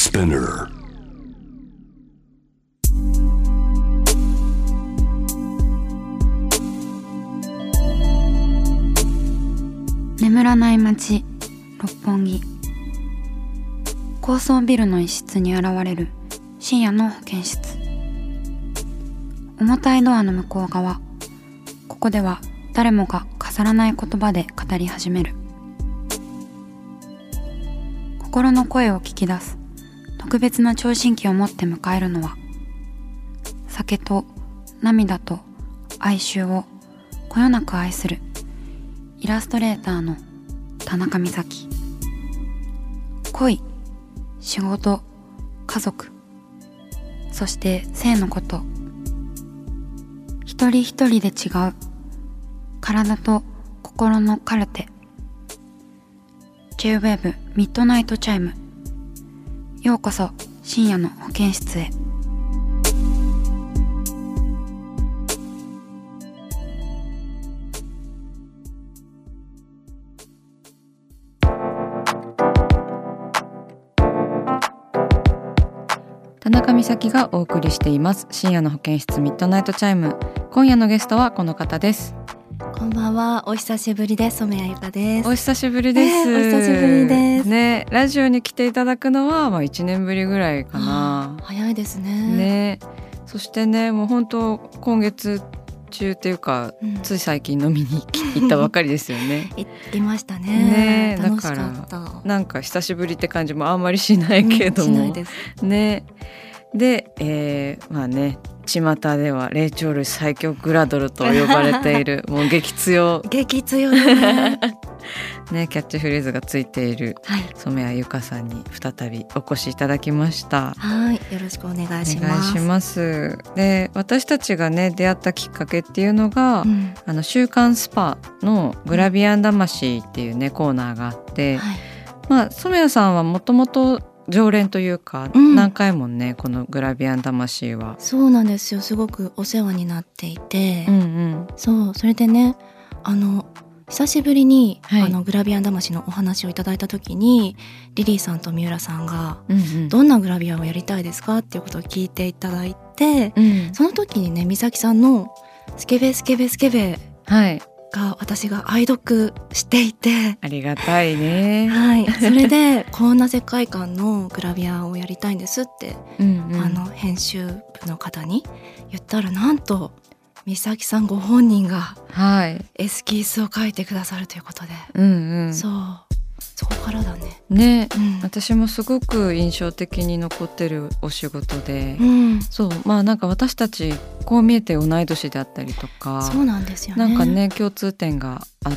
Spinner. 眠らない街六本木。高層ビルの一室に現れる深夜の保健室。重たいドアの向こう側、ここでは誰もが飾らない言葉で語り始める。心の声を聞き出す特別な聴診器を持って迎えるのは、酒と涙と哀愁をこよなく愛するイラストレーターの田中美咲。恋、仕事、家族、そして性のこと、一人一人で違う体と心のカルテ。 J-WAVE ミッドナイトチャイム。ようこそ深夜の保健室へ。 田中美咲がお送りしています深夜の保健室ミッドナイトチャイム。今夜のゲストはこの方です。 こんばんは、お久しぶりです。染谷由香です。 お久しぶりです、 お久しぶりですね。ラジオに来ていただくのは1年ぶりぐらいかな。 早いですね。 そしてね、もう本当今月中っていうか、つい最近飲みに行ったばかりですよね。 行きましたね。楽しかった。 だからなんか久しぶりって感じもあんまりしないけれども、 しないですね。で、まあね、巷では霊長類最強グラドルと呼ばれているもう激強激強ねね、キャッチフレーズがついている染谷由香さんに再びお越しいただきました。 はい、よろしくお願いします。 お願いします。で、私たちがね出会ったきっかけっていうのが、週刊スパのグラビアン魂っていうねコーナーがあって、染谷さんはもともと常連というか、何回もねこのグラビアン魂は。 そうなんですよ。すごくお世話になっていて、それでね、久しぶりに、グラビアン魂のお話をいただいた時にリリーさんと三浦さんが、どんなグラビアをやりたいですかっていうことを聞いていただいて、その時にね、美咲さんのスケベスケベスケベが私が愛読していて、 ありがたいね。 それでこんな世界観のグラビアをやりたいんですって、編集部の方に言ったら、なんと美咲さんご本人がエスキースを書いてくださるということで、そこからだね。 私もすごく印象的に残ってるお仕事で、なんか私たちこう見えて同い年であったりとか、 そうなんですよね。 なんかね共通点があって、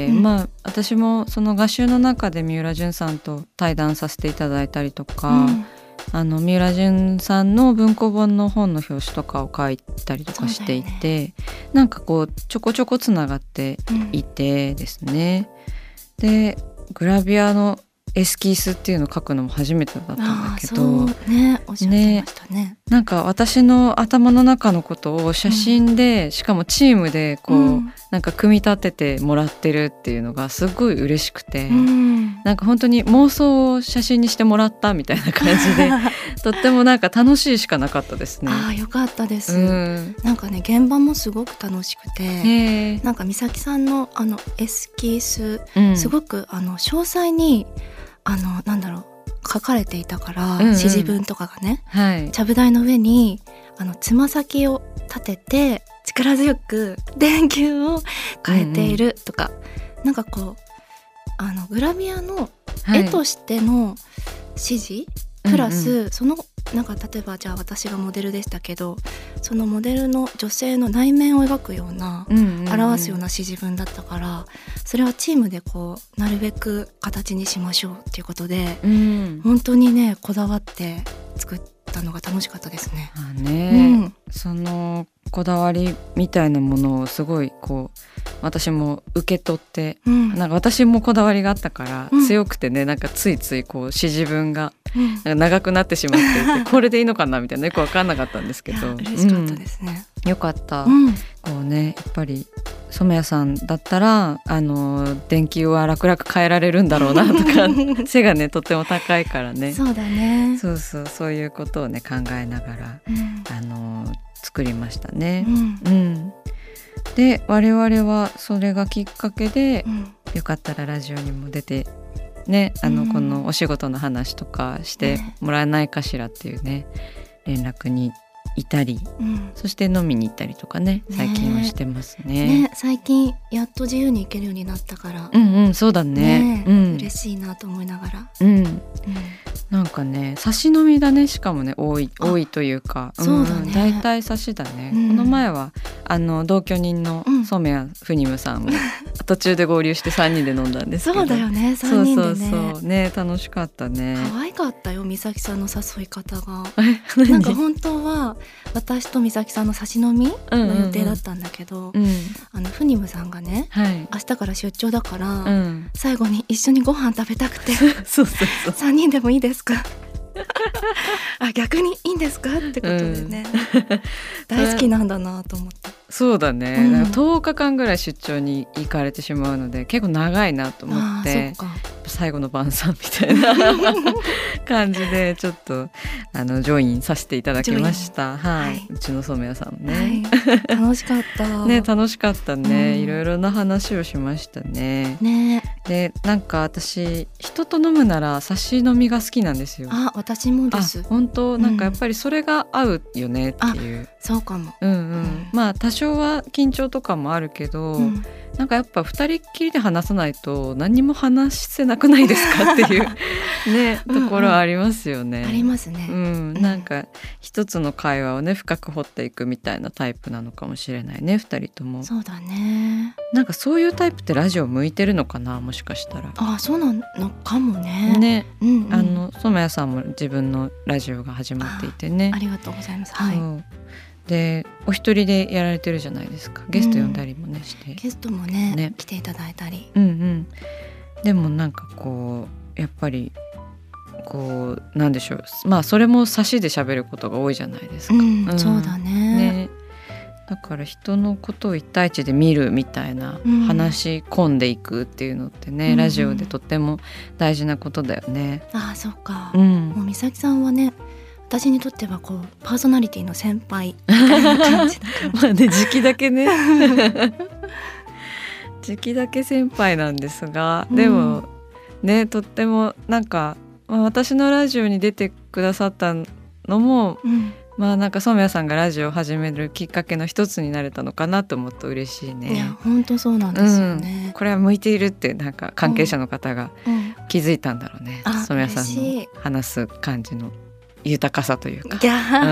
私もその画集の中で三浦淳さんと対談させていただいたりとか、三浦淳さんの文庫本の本の表紙とかを書いたりとかしていて、なんかこうちょこちょこつながっていてですね。で、グラビアのエスキースっていうのを書くのも初めてだったんだけど、 おっしゃってましたね。 なんか私の頭の中のことを写真で、しかもチームでこう、なんか組み立ててもらってるっていうのがすごい嬉しくて、なんか本当に妄想を写真にしてもらったみたいな感じでとってもなんか楽しいしかなかったですね。 よかったです。なんかね、現場もすごく楽しくて、なんか美咲さんのエスキース、すごく詳細に書かれていたから、指示文とかがね、ちゃぶ台の上につま先を立てて力強く電球を変えているとか、なんかこうグラビアの絵としての指示、プラスそのなんか例えばじゃあ私がモデルでしたけど、そのモデルの女性の内面を描くような、表すような指示文だったから、それはチームでこうなるべく形にしましょうっていうことで、本当にねこだわって作ったのが楽しかったですね。 そのこだわりみたいなものをすごいこう私も受け取って、なんか私もこだわりがあったから強くてね、なんかついついこう指示文がなんか長くなってしまっていて、これでいいのかなみたいなよく分かんなかったんですけど、 嬉しかったですね。 よかった、こうねやっぱり染谷さんだったら電球は楽々変えられるんだろうなとか背がねとっても高いからね。 そうだね。 そういうことをね考えながら、作りましたね。で我々はそれがきっかけで、よかったらラジオにも出てねこのお仕事の話とかしてもらえないかしらっていうね連絡にいたり、そして飲みに行ったりとかね最近はしてますね。 最近やっと自由に行けるようになったから、 そうだね、 嬉しいなと思いながら、 なんかね差し飲みだね。しかもね多いというか、 そうだね、 だいたい差しだね、この前は同居人の染谷フニムさんも途中で合流して3人で飲んだんですけどそうだよね、3人でね。 そうね、楽しかったね。 可愛かったよ美咲さんの誘い方がなんか本当は私と美咲さんの差し飲みの予定だったんだけど、フニムさんがね、明日から出張だから、最後に一緒にご飯食べたくて3人でもいいですか逆にいいんですかってことでね、大好きなんだなと思って。 そうだね、10日間ぐらい出張に行かれてしまうので結構長いなと思って、最後の晩餐みたいな感じでちょっとジョインさせていただきました。うちの染谷さんね、 楽しかったね、楽しかったね、いろいろな話をしましたね。でなんか私人と飲むなら差し飲みが好きなんですよ。 私もです。 本当なんかやっぱりそれが合うよねっていう。 そうかも。 まあ多少は緊張とかもあるけど、なんかやっぱ二人っきりで話さないと何も話せなくないですかっていうねところありますよね。 ありますね。 なんか一つの会話をね深く掘っていくみたいなタイプなのかもしれないね、二人とも。 そうだね。 なんかそういうタイプってラジオ向いてるのかな、もしかしたら。 そうなのかもね。 染谷さんも自分のラジオが始まっていてね。 ありがとうございます。 でお一人でやられてるじゃないですか。ゲスト呼んだりもねして、 ゲストもね来ていただいたり、 でもなんかこうやっぱりこうなんでしょう、まあそれも差しで喋ることが多いじゃないですか。 そうだね。 だから人のことを一対一で見るみたいな、話し込んでいくっていうのってね、ラジオでとっても大事なことだよね。 そうか。もう美咲さんはね、私にとってはこうパーソナリティの先輩みたいな感じだから時期だけね時期だけ先輩なんですが、でもねとってもなんか、私のラジオに出てくださったのも、なんか染谷さんがラジオを始めるきっかけの一つになれたのかなと思うと嬉しいね。 いや本当そうなんですよね。 これは向いているってなんか関係者の方が気づいたんだろうね。染谷さんの話す感じの豊かさというか、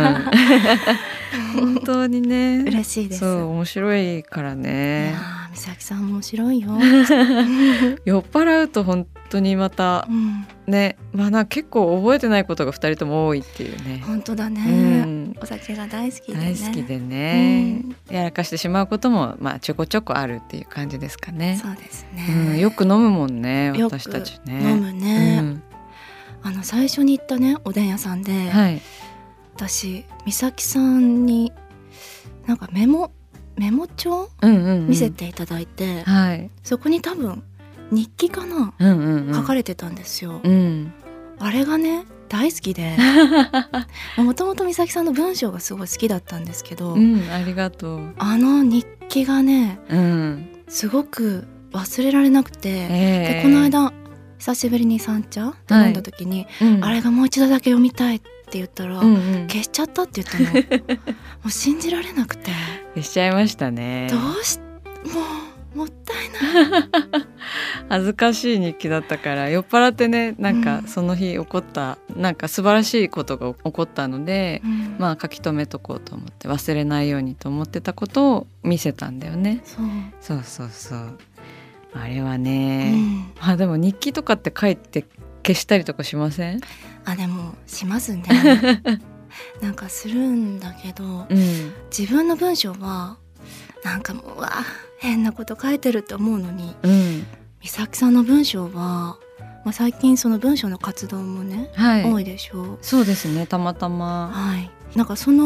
本当にね嬉しいです。 そう面白いからね。 美咲さん面白いよ酔っ払うと本当にまた、ね、なんか結構覚えてないことが2人とも多いっていうね。 本当だね、お酒が大好きでね。 大好きでね、やらかしてしまうこともちょこちょこあるっていう感じですかね。 そうですね、 よく飲むもんね私たちね。 飲むね、最初に行ったねおでん屋さんで、私美咲さんになんかメモ帳、見せていただいて、そこに多分日記かな、書かれてたんですよ。あれがね大好きでもともと美咲さんの文章がすごい好きだったんですけど、 ありがとう。 日記がね、すごく忘れられなくて、でこの間久しぶりに三茶飲んだ時に、あれがもう一度だけ読みたいって言ったら、消しちゃったって言ったのもう信じられなくて。 消しちゃいましたね。 もったいない恥ずかしい日記だったから、酔っ払ってねなんかその日起こったなんか素晴らしいことが起こったので、書き留めとこうと思って忘れないようにと思ってたことを見せたんだよね。そうあれはね、でも日記とかって書いて消したりとかしません？ でもしますねなんかするんだけど、自分の文章はなんかもう変なこと書いてるって思うのに、美咲さんの文章は、最近その文章の活動もね、多いでしょう。 そうですね、たまたま、 なんかその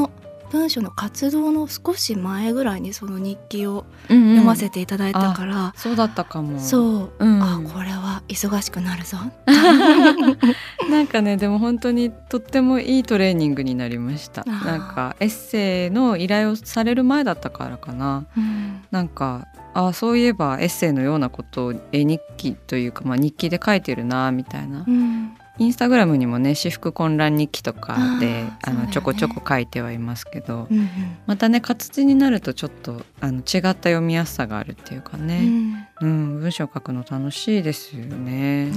文章の活動の少し前ぐらいにその日記を読ませていただいたから、 そうだったかも。 そう、あ、これは忙しくなるぞなんかね、でも本当にとってもいいトレーニングになりました。なんかエッセイの依頼をされる前だったからかな、なんかそういえばエッセイのようなことを絵日記というか、日記で書いてるなみたいな、インスタグラムにもね私服混乱日記とかでちょこちょこ書いてはいますけど、またね活字になるとちょっと違った読みやすさがあるっていうかね、文章書くの楽しいですよね。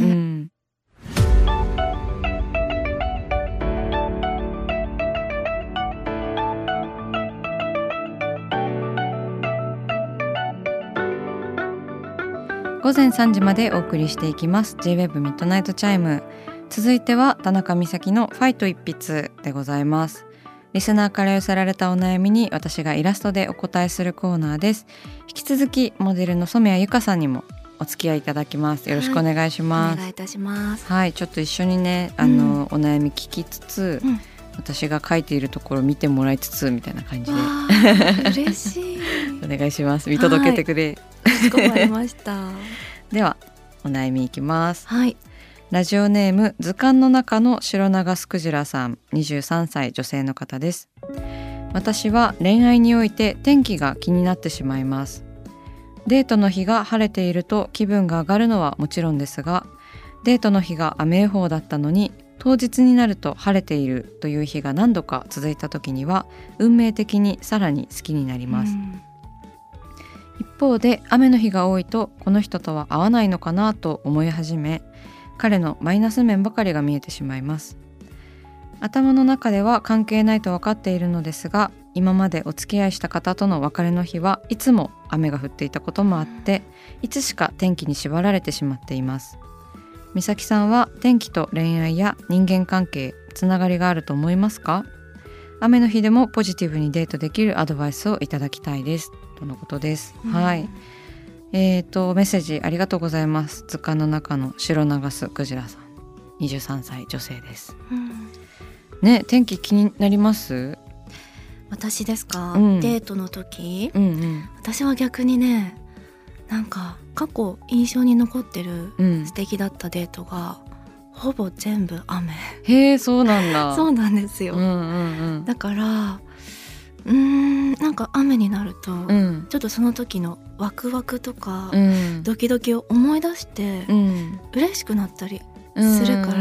午前3時までお送りしていきます J-WEB ミッドナイトチャイム。続いては田中美咲のファイト一筆でございます。リスナーから寄せられたお悩みに私がイラストでお答えするコーナーです。引き続きモデルの染谷由香さんにもお付き合いいただきます。よろしくお願いします。 お願いいたします。 はい、ちょっと一緒にねお悩み聞きつつ、私が書いているところを見てもらいつつみたいな感じで嬉しいお願いします。見届けてくれ。 かしこまりましたではお悩みいきます。 はい、 ラジオネーム図鑑の中の白長スクジラさん、23歳女性の方です。私は恋愛において天気が気になってしまいます。デートの日が晴れていると気分が上がるのはもちろんですが、デートの日が雨予報だったのに当日になると晴れているという日が何度か続いた時には運命的にさらに好きになります。一方で雨の日が多いとこの人とは合わないのかなと思い始め、彼のマイナス面ばかりが見えてしまいます。頭の中では関係ないと分かっているのですが、今までお付き合いした方との別れの日はいつも雨が降っていたこともあって、いつしか天気に縛られてしまっています。美咲さんは天気と恋愛や人間関係、つながりがあると思いますか？雨の日でもポジティブにデートできるアドバイスをいただきたいですとのことです。はい、メッセージありがとうございます。図鑑の中の白長スクジラさん、23歳女性です、ね、天気気になります？ 私ですか、デートの時、私は逆にね、なんか過去印象に残ってる素敵だったデートが、ほぼ全部雨。 へえ、そうなんだ。 そうなんですよ、だからなんか雨になると、ちょっとその時のワクワクとか、ドキドキを思い出して、嬉しくなったりするから、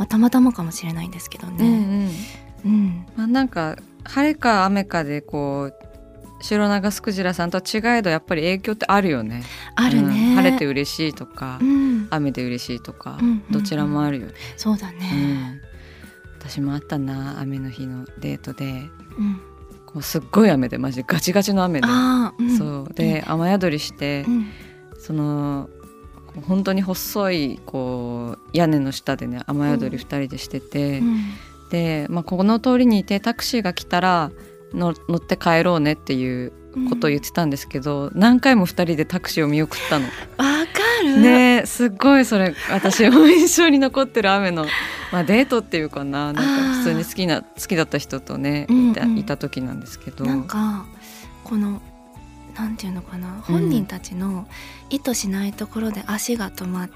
たまたまかもしれないんですけどね、 なんか晴れか雨かでこう白長スクジラさんとは違えどやっぱり影響ってあるよね。 あるね、 晴れて嬉しいとか、雨で嬉しいとか、どちらもあるよね。 そうだね、 私もあったな、雨の日のデートで、こうすっごい雨でマジガチガチの雨で、そうで雨宿りして、その本当に細いこう屋根の下でね雨宿り2人でしてて、で、この通りにいてタクシーが来たら乗って帰ろうねっていうことを言ってたんですけど、何回も2人でタクシーを見送ったの。 わかるね、すっごいそれ私も印象に残ってる雨の、デートっていうかな、なんか普通に好きだった人とね、いた時なんですけど、 なんかこのなんていうのかな、本人たちの意図しないところで足が止まって、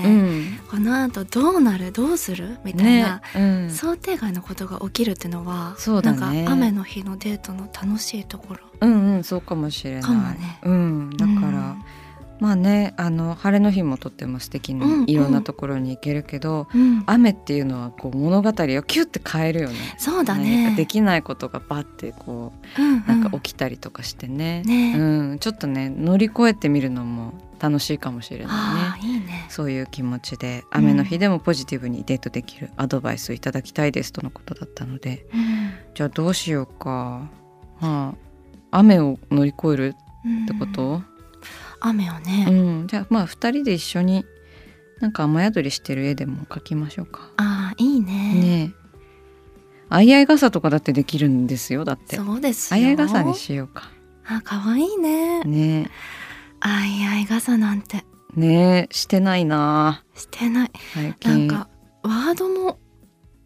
この後どうするみたいな、想定外のことが起きるっていうのは、 そうだね、 なんか雨の日のデートの楽しいところ、 そうかもしれないかもね、 だから、晴れの日もとっても素敵にいろんなところに行けるけど、雨っていうのはこう物語をキュッて変えるよね。 そうだね、 できないことがバッてこう、なんか起きたりとかしてね、ちょっとね乗り越えてみるのも楽しいかもしれないね。 いいね、 そういう気持ちで雨の日でもポジティブにデートできるアドバイスをいただきたいですとのことだったので、じゃあどうしようか、雨を乗り越えるってこと、 雨をね、 じゃあ2人で一緒になんか雨宿りしてる絵でも描きましょうか。 いいね。 相合い傘とかだってできるんですよ。だってそうですよ、 相合い傘にしようか。 かわいいね。相合い傘なんてねしてないな。 してない。 最近なんかワードも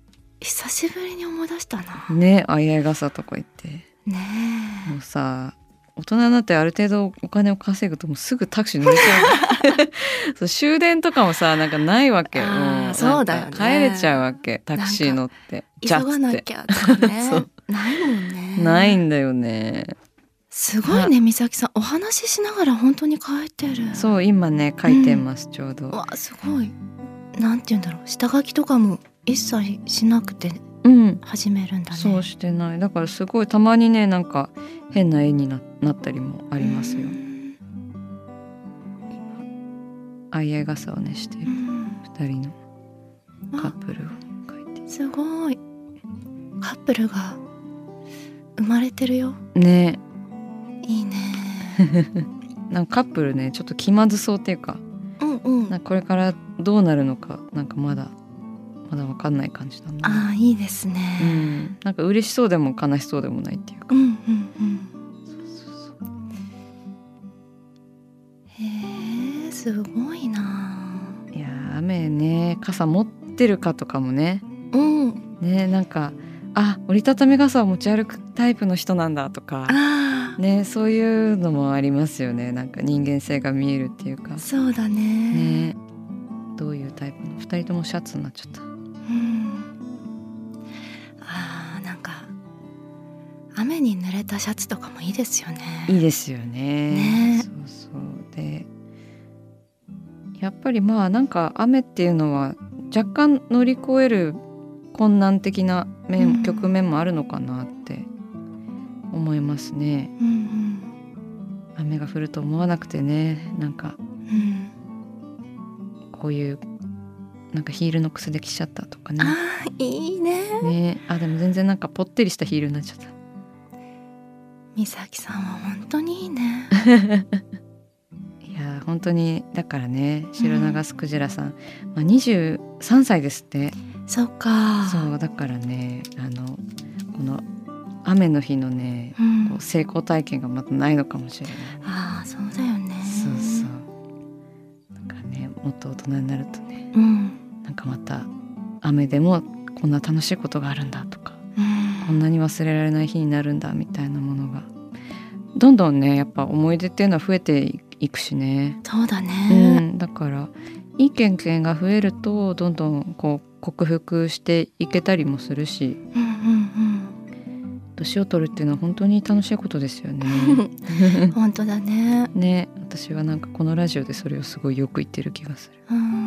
久しぶりに思い出したな。 ね、あいあい傘とか言ってねえ、もうさ大人になってある程度お金を稼ぐともうすぐタクシー乗れちゃうそう終電とかもさなんかないわけ。もうそうだよね、 帰れちゃうわけ、タクシー乗って急がなきゃとかねそうないもんね。 ないんだよね。 すごいね、美咲さんお話ししながら本当に書いてる。 そう今ね書いてます、ちょうど。 わすごい。なんて言うんだろう、下書きとかも一切しなくて始めるんだね。 そうしてない。だからすごいたまにねなんか変な絵に なったりもありますよ。あいあい傘をねしてる2人のカップルを描いて。 すごい、カップルが生まれてるよね。 いいねなんかカップルねちょっと気まずそうっていうか、なんかこれからどうなるのかなんかまだ分かんない感じだな。 いいですね、 なんか嬉しそうでも悲しそうでもないっていうか。 へえすごいな。 いや雨ね、傘持ってるかとかもね、ね、なんか折りたたみ傘を持ち歩くタイプの人なんだとかね、そういうのもありますよね。なんか人間性が見えるっていうか。 そうだ ねどういうタイプの2人ともシャツになっちゃった。 なんか雨に濡れたシャツとかもいいですよね。 いいですよ ね。そうそうでやっぱりまあなんか雨っていうのは若干乗り越える困難的な局面もあるのかなって思いますね、雨が降ると思わなくてね、なんか、こういうなんかヒールの靴で来ちゃったとかね。 いいね。 でも全然なんかぽってりしたヒールになっちゃった。 美咲さんは本当にいいねいや本当にだからね、白長スクジラさん、23歳ですって。 そっか。 そうだからねこの雨の日のね、こう成功体験がまたないのかもしれない。 そうだよね。 そうそうだからね、もっと大人になるとね、なんかまた雨でもこんな楽しいことがあるんだとか、こんなに忘れられない日になるんだみたいなものがどんどんねやっぱ思い出っていうのは増えていくしね。 そうだね、 だからいい経験が増えるとどんどんこう克服していけたりもするし、年を取るっていうのは本当に楽しいことですよね本当だね。 ね、私はなんかこのラジオでそれをすごいよく言ってる気がする。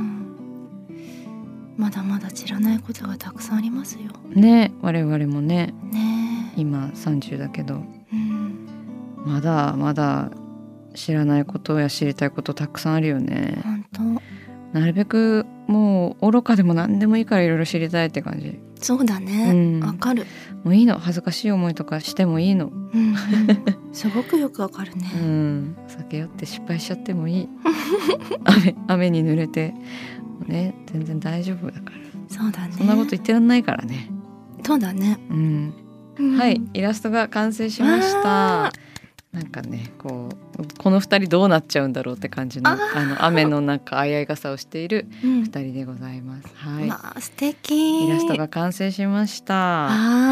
まだまだ知らないことがたくさんありますよね。我々もね今30だけど、まだまだ知らないことや知りたいことたくさんあるよね。 本当。 なるべくもう愚かでも何でもいいからいろいろ知りたいって感じ。 そうだね、わかる。 もういいの、恥ずかしい思いとかしてもいいの、 すごくよくわかるね、 酒酔って失敗しちゃってもいい雨に濡れてね、全然大丈夫だから。 そうだね。 そんなこと言ってらんないからね。 そうだね、 はい、イラストが完成しました。なんかねこの2人どうなっちゃうんだろうって感じの雨の中あいあい傘をしている2人でございます、 素敵。 イラストが完成しました。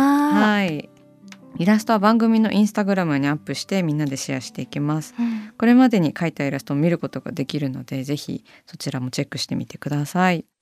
イラストは番組のインスタグラムにアップしてみんなでシェアしていきます、これまでに描いたイラストを見ることができるのでぜひそちらもチェックしてみてください。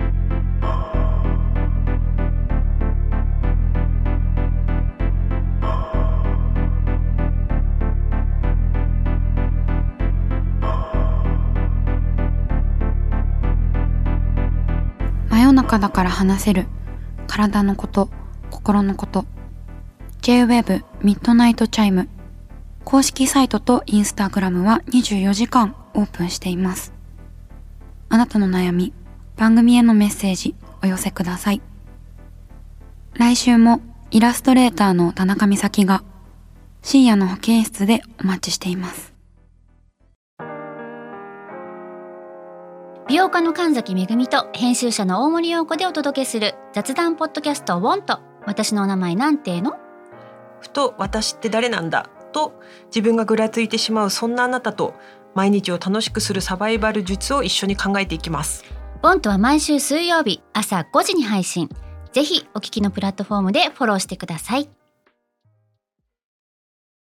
真夜中だから話せる体のこと、心のこと。 J-Web ミッドナイトチャイム公式サイトとインスタグラムは24時間オープンしています。あなたの悩み、番組へのメッセージお寄せください。来週もイラストレーターの田中美咲が深夜の保健室でお待ちしています。 美容家の神崎めぐみと編集者の大森洋子でお届けする雑談ポッドキャストウォンと私のお名前なんていうの？ ふと私って誰なんだと自分がぐらついてしまうそんなあなたと毎日を楽しくするサバイバル術を一緒に考えていきます。 ウォンとは毎週水曜日朝5時に配信。 ぜひお聞きのプラットフォームでフォローしてください。